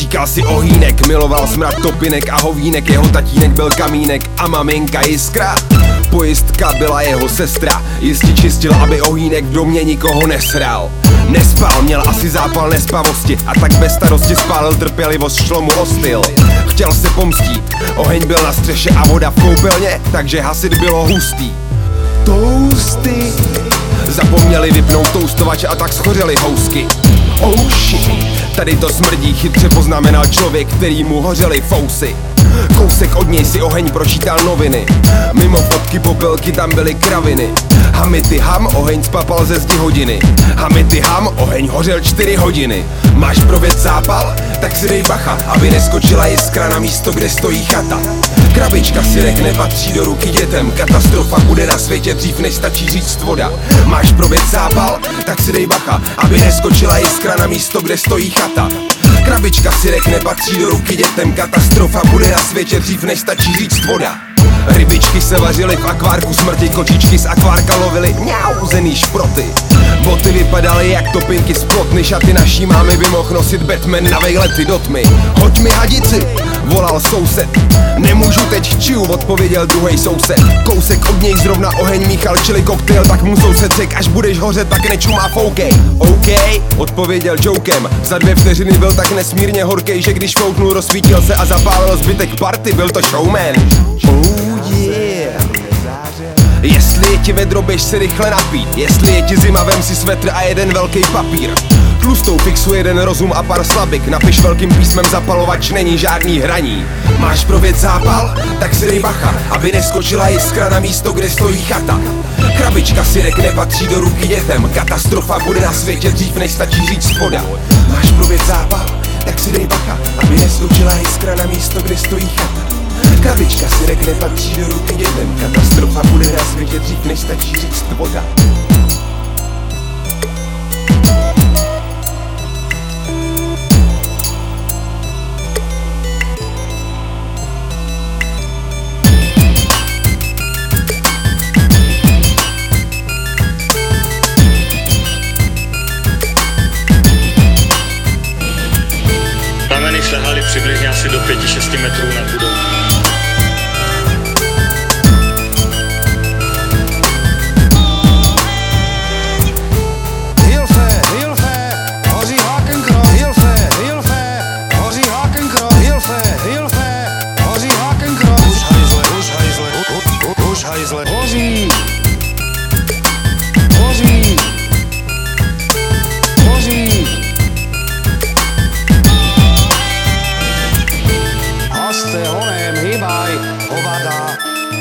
Říkal si ohýnek, miloval smrad topinek a hovínek. Jeho tatínek byl kamínek a maminka jiskra. Pojistka byla jeho sestra, jistě čistil, aby ohýnek v domě nikoho nesral. Nespal, měl asi zápal nespavosti a tak bez starosti spálil trpělivost, šlo mu o styl. Chtěl se pomstít, oheň byl na střeše a voda v koupelně, takže hasit bylo hustý. Toasty zapomněli vypnout toustovač a tak schořely housky. Oh shit, tady to smrdí, chytře poznamenal člověk, který mu hořely fousy. Kousek od něj si oheň pročítal noviny. Mimo fotky popelky tam byly kraviny. Hamity ham, oheň spapal ze zdi hodiny. Hamity ham, oheň hořel 4 hodiny. Máš pro věc zápal? Tak si dej bacha, aby neskočila jiskra na místo, kde stojí chata. Krabička sirek nepatří do ruky dětem. Katastrofa bude na světě dřív, než stačí říct voda. Máš pro věc zápal? Tak si dej bacha, aby neskočila jiskra na místo, kde stojí chata. Krabička sirek nepatří do ruky dětem. Katastrofa bude na světě dřív, než stačí říct voda. Rybičky se vařily v akvárku smrti, kočičky z akvárka lovily mňauzený šproty. Boty vypadaly jak topinky z plotny, šaty naší mámy by mohl nosit Batman na vejlety do tmy. Hoď mi hadici, volal soused. Nemůžu teď čiju, odpověděl druhej soused. Kousek od něj zrovna oheň míchal čili koktejl, tak mu soused řek, až budeš hořet, tak nečumá foukej. OK, odpověděl jokem. Za 2 vteřiny byl tak nesmírně horkej, že když fouknul, rozsvítil se a zapálil zbytek party, byl to showman. Oh yeah. Jestli je ti vedro, běž se rychle napít. Jestli je ti zima, vem si svetr a jeden velký papír. Tlustou fixu jeden rozum a pár slabik. Napiš velkým písmem zapalovač, není žádný hraní. Máš pro věc zápal? Tak si dej bacha, aby neskočila jiskra na místo, kde stojí chata. Krabička sirek nepatří do ruky dětem. Katastrofa bude na světě dřív, než stačí říct voda. Máš pro věc zápal? Tak si dej bacha, aby neskočila jiskra na místo, kde stojí chata. Krabička sirek nepatří do ruky dětem. Katastrofa bude na světě dřív, než stačí říct voda. Plameny šlehaly přibližně asi do 5-6 metrů nad budou. Hoří, hoří, hoří. Haste honem hýbaj, hovada.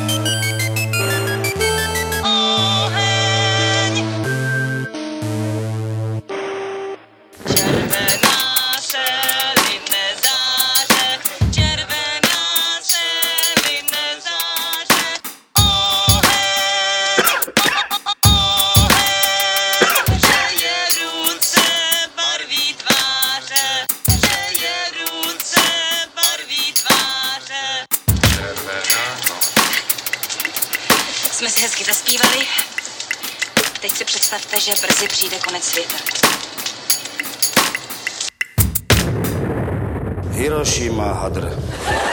Jsme si hezky zaspívali. Teď si představte, že brzy přijde konec světa. Hiroshima hadr.